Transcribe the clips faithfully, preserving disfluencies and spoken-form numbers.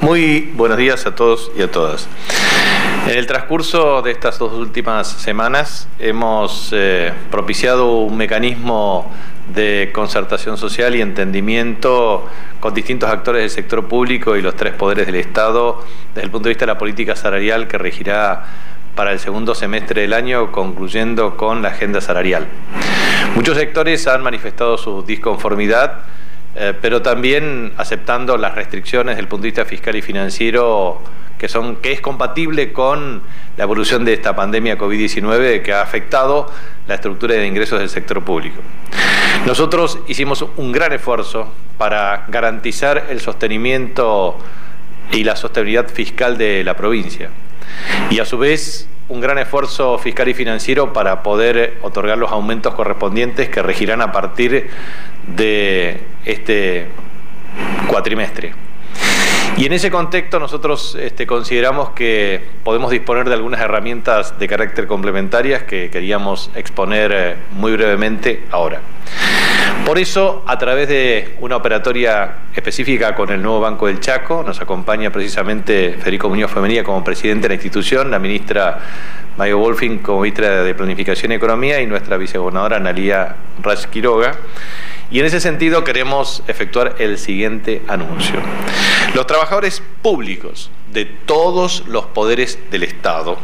Muy buenos días a todos y a todas. En el transcurso de estas dos últimas semanas hemos eh, propiciado un mecanismo de concertación social y entendimiento con distintos actores del sector público y los tres poderes del Estado desde el punto de vista de la política salarial que regirá para el segundo semestre del año, concluyendo con la agenda salarial. Muchos sectores han manifestado su disconformidad, eh, pero también aceptando las restricciones desde el punto de vista fiscal y financiero que, son, que es compatible con la evolución de esta pandemia COVID diecinueve que ha afectado la estructura de ingresos del sector público. Nosotros hicimos un gran esfuerzo para garantizar el sostenimiento y la sostenibilidad fiscal de la provincia y a su vez un gran esfuerzo fiscal y financiero para poder otorgar los aumentos correspondientes que regirán a partir de este cuatrimestre. Y en ese contexto nosotros este, consideramos que podemos disponer de algunas herramientas de carácter complementarias que queríamos exponer eh, muy brevemente ahora. Por eso, a través de una operatoria específica con el nuevo Banco del Chaco, nos acompaña precisamente Federico Muñoz Femenía como presidente de la institución, la ministra Mayo Wolfing como ministra de Planificación y Economía y nuestra vicegobernadora Analía Rach Quiroga. Y en ese sentido queremos efectuar el siguiente anuncio. Los trabajadores públicos de todos los poderes del Estado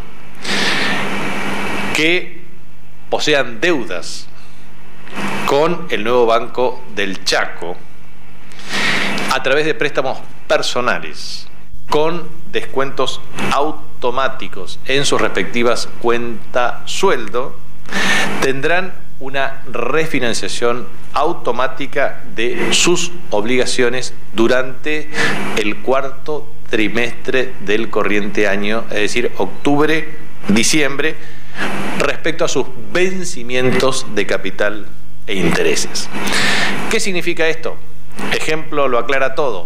que posean deudas con el nuevo Banco del Chaco a través de préstamos personales con descuentos automáticos en sus respectivas cuentas sueldo tendrán una refinanciación automática de sus obligaciones durante el cuarto trimestre del corriente año, es decir, octubre, diciembre, respecto a sus vencimientos de capital e intereses. ¿Qué significa esto? Ejemplo lo aclara todo.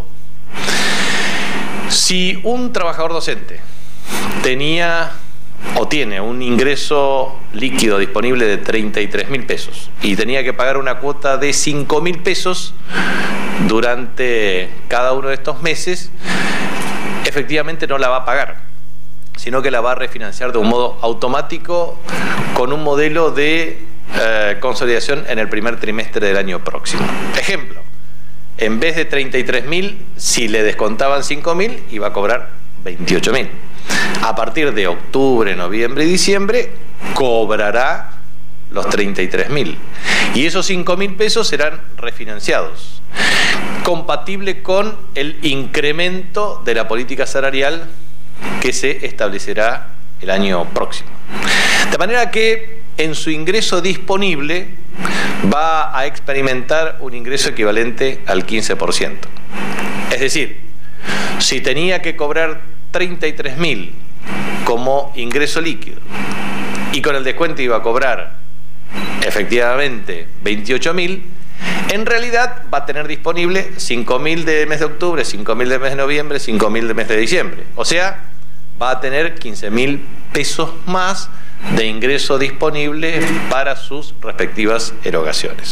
Si un trabajador docente tenía o tiene un ingreso líquido disponible de treinta y tres mil pesos y tenía que pagar una cuota de cinco mil pesos durante cada uno de estos meses, efectivamente no la va a pagar, sino que la va a refinanciar de un modo automático con un modelo de eh, consolidación en el primer trimestre del año próximo. Ejemplo, en vez de treinta y tres mil, si le descontaban cinco mil, iba a cobrar veintiocho mil. A partir de octubre, noviembre y diciembre, cobrará los treinta y tres mil. Y esos cinco mil pesos serán refinanciados, compatible con el incremento de la política salarial que se establecerá el año próximo. De manera que en su ingreso disponible va a experimentar un ingreso equivalente al quince por ciento. Es decir, si tenía que cobrar treinta y tres mil como ingreso líquido y con el descuento iba a cobrar efectivamente veintiocho mil, en realidad va a tener disponible cinco mil de mes de octubre, cinco mil de mes de noviembre, cinco mil de mes de diciembre. O sea, va a tener quince mil pesos más de ingreso disponible para sus respectivas erogaciones.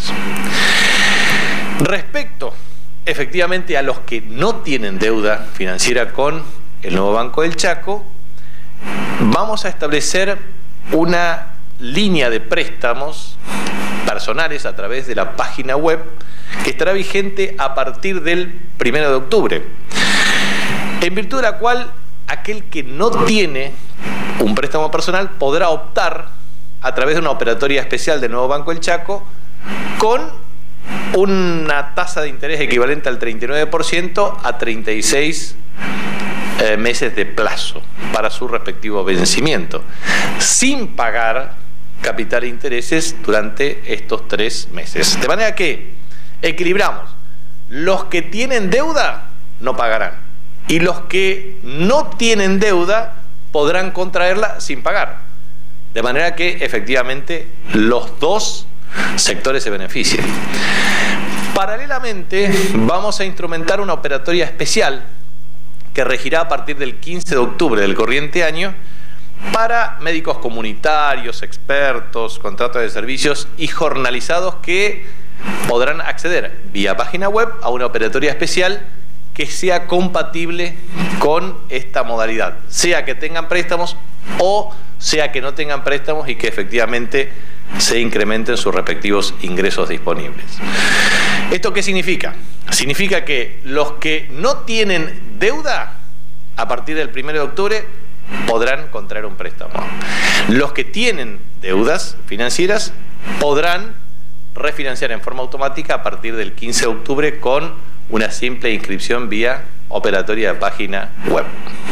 Respecto efectivamente a los que no tienen deuda financiera con el nuevo Banco del Chaco, vamos a establecer una línea de préstamos personales a través de la página web que estará vigente a partir del primero de octubre, en virtud de la cual aquel que no tiene un préstamo personal podrá optar a través de una operatoria especial del nuevo Banco del Chaco con una tasa de interés equivalente al treinta y nueve por ciento a treinta y seis eh, meses de plazo para su respectivo vencimiento, sin pagar capital e intereses durante estos tres meses. De manera que equilibramos. Los que tienen deuda no pagarán y los que no tienen deuda podrán contraerla sin pagar. De manera que efectivamente los dos sectores se benefician. Paralelamente, vamos a instrumentar una operatoria especial que regirá a partir del quince de octubre del corriente año para médicos comunitarios, expertos, contratos de servicios y jornalizados que podrán acceder vía página web a una operatoria especial que sea compatible con esta modalidad, sea que tengan préstamos o sea que no tengan préstamos y que efectivamente se incrementen sus respectivos ingresos disponibles. ¿Esto qué significa? Significa que los que no tienen deuda, a partir del primero de octubre, podrán contraer un préstamo. Los que tienen deudas financieras podrán refinanciar en forma automática a partir del quince de octubre con una simple inscripción vía operatoria de página web.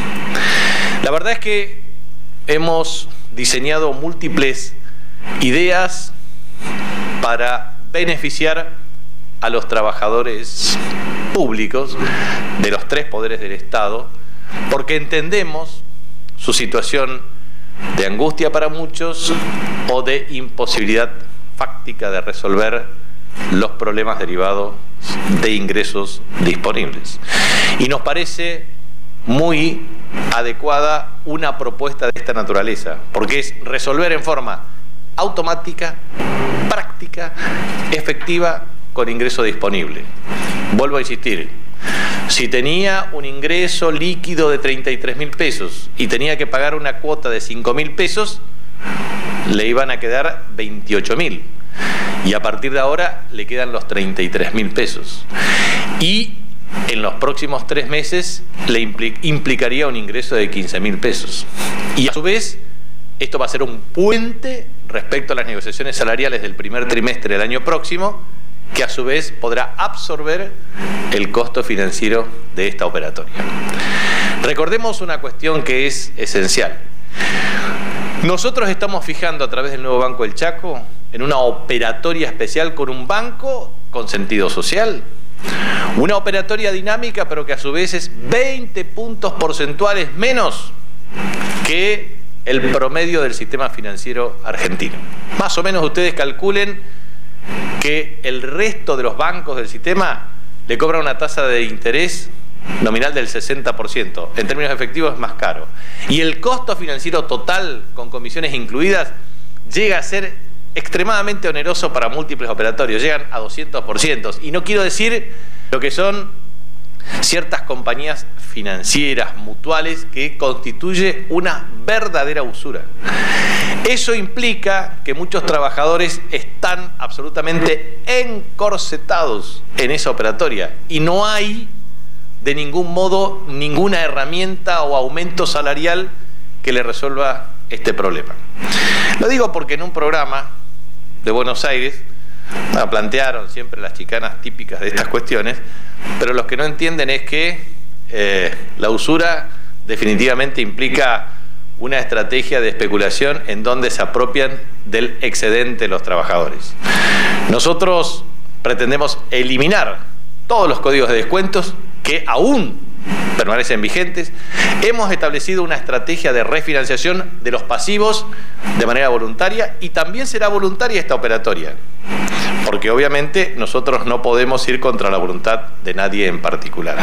La verdad es que hemos diseñado múltiples ideas para beneficiar a los trabajadores públicos de los tres poderes del Estado, porque entendemos su situación de angustia para muchos o de imposibilidad fáctica de resolver los problemas derivados de ingresos disponibles. Y nos parece muy adecuada una propuesta de esta naturaleza, porque es resolver en forma automática, práctica, efectiva, con ingreso disponible. Vuelvo a insistir, si tenía un ingreso líquido de treinta y tres mil pesos y tenía que pagar una cuota de cinco mil pesos, le iban a quedar veintiocho mil. Y a partir de ahora le quedan los treinta y tres mil pesos. Y en los próximos tres meses le implicaría un ingreso de quince mil pesos. Y a su vez, esto va a ser un puente respecto a las negociaciones salariales del primer trimestre del año próximo, que a su vez podrá absorber el costo financiero de esta operatoria. Recordemos una cuestión que es esencial. Nosotros estamos fijando a través del nuevo Banco del Chaco en una operatoria especial con un banco con sentido social, una operatoria dinámica, pero que a su vez es veinte puntos porcentuales menos que el promedio del sistema financiero argentino. Más o menos ustedes calculen que el resto de los bancos del sistema le cobran una tasa de interés nominal del sesenta por ciento. En términos efectivos es más caro. Y el costo financiero total, con comisiones incluidas, llega a ser extremadamente oneroso para múltiples operatorios. Llegan a doscientos por ciento. Y no quiero decir lo que son ciertas compañías financieras, mutuales, que constituye una verdadera usura. Eso implica que muchos trabajadores están absolutamente encorsetados en esa operatoria y no hay de ningún modo ninguna herramienta o aumento salarial que le resuelva este problema. Lo digo porque en un programa de Buenos Aires bueno, plantearon siempre las chicanas típicas de estas cuestiones, pero los que no entienden es que eh, la usura definitivamente implica una estrategia de especulación en donde se apropian del excedente de los trabajadores. Nosotros pretendemos eliminar todos los códigos de descuentos que aún permanecen vigentes. Hemos establecido una estrategia de refinanciación de los pasivos de manera voluntaria y también será voluntaria esta operatoria, porque obviamente nosotros no podemos ir contra la voluntad de nadie en particular.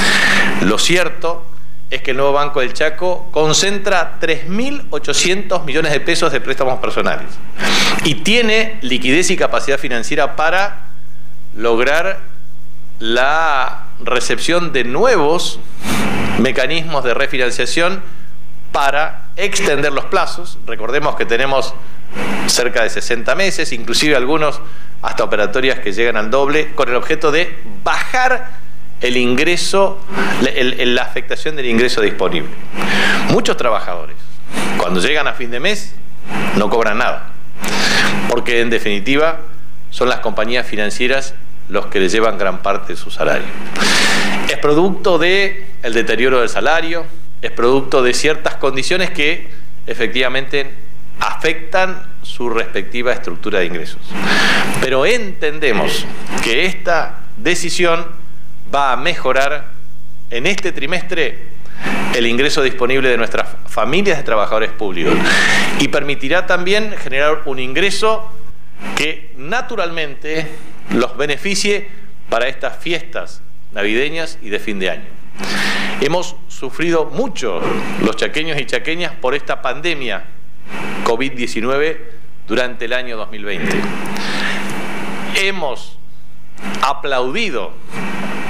Lo cierto es que el nuevo Banco del Chaco concentra tres mil ochocientos millones de pesos de préstamos personales y tiene liquidez y capacidad financiera para lograr la recepción de nuevos mecanismos de refinanciación para extender los plazos. Recordemos que tenemos cerca de sesenta meses, inclusive algunos hasta operatorias que llegan al doble, con el objeto de bajar el ingreso, el, el, la afectación del ingreso disponible. Muchos trabajadores, cuando llegan a fin de mes, no cobran nada, porque en definitiva son las compañías financieras los que les llevan gran parte de su salario. Es producto del deterioro del salario, es producto de ciertas condiciones que efectivamente afectan su respectiva estructura de ingresos. Pero entendemos que esta decisión va a mejorar en este trimestre el ingreso disponible de nuestras familias de trabajadores públicos y permitirá también generar un ingreso que naturalmente los beneficie para estas fiestas navideñas y de fin de año. Hemos sufrido mucho los chaqueños y chaqueñas por esta pandemia COVID diecinueve durante el año dos mil veinte. Hemos aplaudido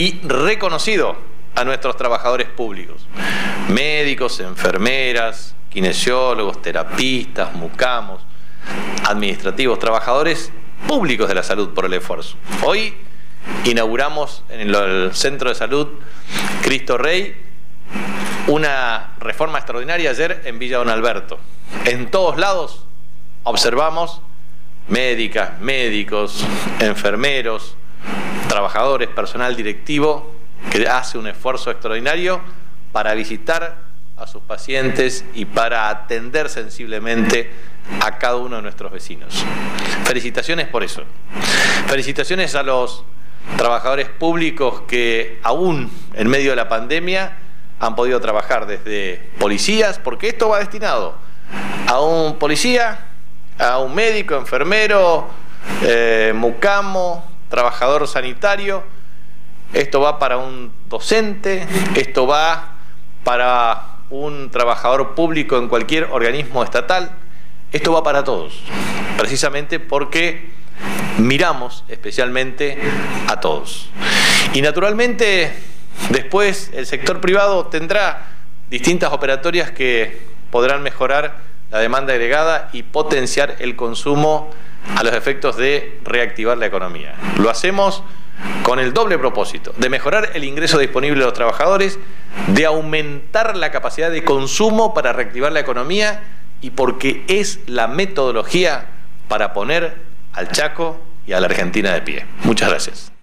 y reconocido a nuestros trabajadores públicos, médicos, enfermeras, kinesiólogos, terapistas, mucamos, administrativos, trabajadores públicos de la salud por el esfuerzo. Hoy inauguramos en el Centro de Salud Cristo Rey una reforma extraordinaria ayer en Villa Don Alberto. En todos lados observamos médicas, médicos, enfermeros, trabajadores, personal directivo que hace un esfuerzo extraordinario para visitar a sus pacientes y para atender sensiblemente a cada uno de nuestros vecinos. Felicitaciones por eso. Felicitaciones a los trabajadores públicos que aún en medio de la pandemia han podido trabajar, desde policías, porque esto va destinado a un policía, a un médico, enfermero, eh, mucamo, trabajador sanitario. Esto va para un docente, esto va para un trabajador público en cualquier organismo estatal. Esto va para todos, precisamente porque miramos especialmente a todos. Y naturalmente, después el sector privado tendrá distintas operatorias que podrán mejorar la demanda agregada y potenciar el consumo a los efectos de reactivar la economía. Lo hacemos con el doble propósito de mejorar el ingreso disponible de los trabajadores, de aumentar la capacidad de consumo para reactivar la economía y porque es la metodología para poner al Chaco y a la Argentina de pie. Muchas gracias.